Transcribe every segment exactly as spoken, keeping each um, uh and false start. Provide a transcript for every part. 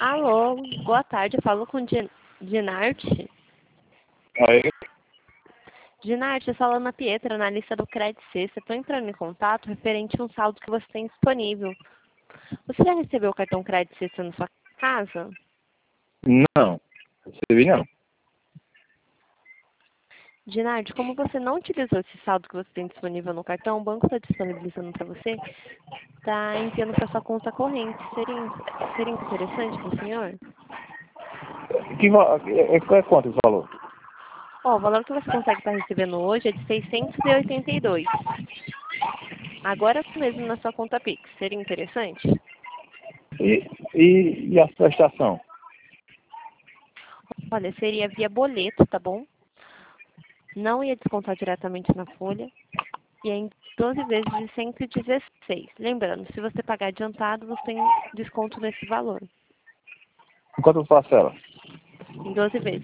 Alô, boa tarde, eu falo com Din Dinarte. Aí, Dinarte, eu falo na Pietra, na lista do Crédito Sexta. Estou entrando em contato referente a um saldo que você tem disponível. Você já recebeu o cartão Crédito Sexta na sua casa? não. Recebi não. Dinarte, como você não utilizou esse saldo que você tem disponível no cartão, o banco está disponibilizando para você, está enviando para sua conta corrente. Seria, seria interessante para o senhor? Que, va- é, é, é quanto esse valor? Ó, o valor que você consegue estar recebendo hoje é de seiscentos e oitenta e dois. Agora mesmo na sua conta Pix. Seria interessante? E, e, e a prestação? Olha, seria via boleto, tá bom? Não ia descontar diretamente na folha. E é em doze vezes de cento e dezesseis. Lembrando, se você pagar adiantado, você tem desconto nesse valor. Em quantas parcelas? Em doze vezes.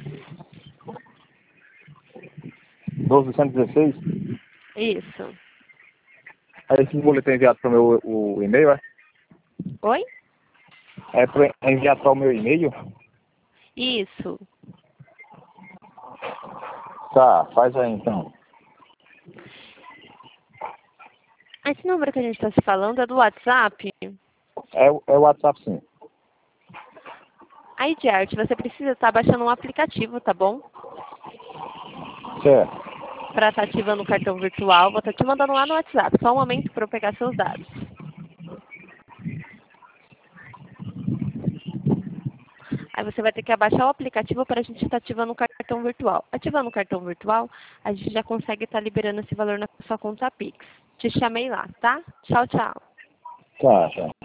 dozecentos e dezesseis? Isso. Aí esse boletim é enviado para o meu o e-mail, é? Oi? É, pra, é enviado para o meu e-mail? Isso. Tá, faz aí então. Esse número que a gente está se falando é do WhatsApp. É, o- é o WhatsApp sim. Aí de arte, você precisa estar baixando um aplicativo, tá bom? Certo. Para estar ativando o cartão virtual. Vou estar te mandando lá no WhatsApp. Só um momento para eu pegar seus dados. Aí você vai ter que abaixar o aplicativo para a gente estar ativando o cartão virtual. Ativando o cartão virtual, a gente já consegue estar liberando esse valor na sua conta Pix. Te chamei lá, tá? Tchau, tchau. Tá, tá.